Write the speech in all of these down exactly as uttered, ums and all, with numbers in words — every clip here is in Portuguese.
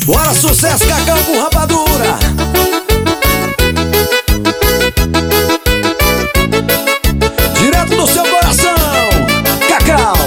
Bora, sucesso, Cacau com rapadura. Direto do seu coração, Cacau.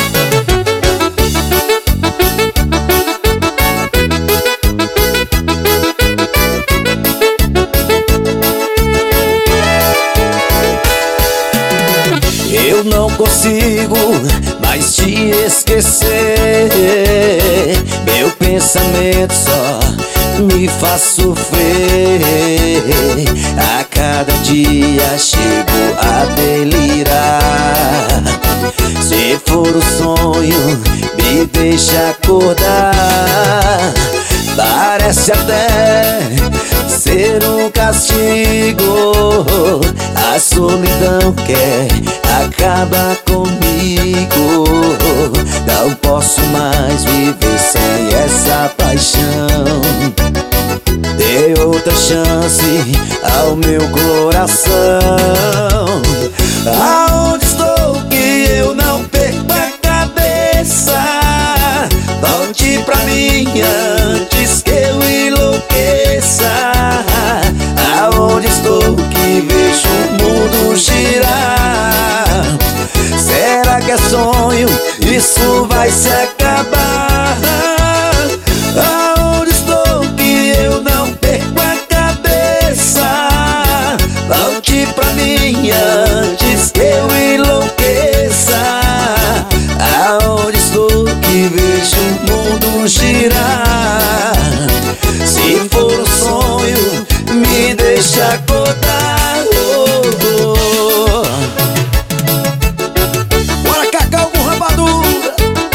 Eu não consigo mais te esquecer. Meu pensamento só me faz sofrer. A cada dia chego a delirar. Se for o sonho, me deixa acordar. Parece até ser um castigo. A solidão quer acabar comigo. Não posso mais viver sem essa paixão. Dê outra chance ao meu coração. Aonde estou que eu não perco a cabeça? Volte pra mim antes que eu enlouqueça. Aonde estou que vejo o mundo girar? Será que é sonho? Isso vai se acabar. Aonde estou que eu não perco a cabeça? Volte pra mim antes que eu enlouqueça. Aonde estou que vejo o mundo girar? Se for um sonho, me deixa acordar. Oh, oh. Bora, Cacau com rapadura.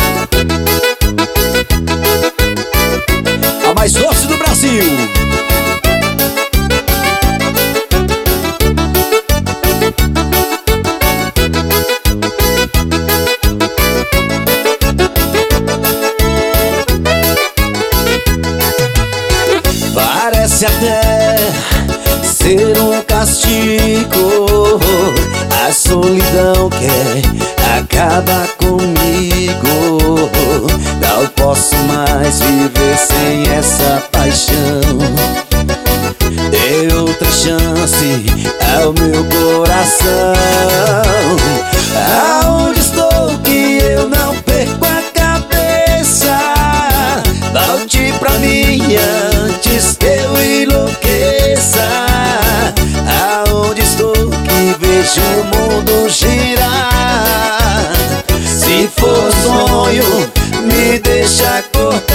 A mais doce do Brasil. Parece até ser um castigo. A solidão quer acabar comigo. Não posso mais viver sem essa paixão. Dê outra chance ao meu coração. Aonde estou que eu não perco a cabeça? Volte pra mim antes que eu enlouqueça. Aonde estou que vejo o mundo girar? Se for sonho, me deixa acordar.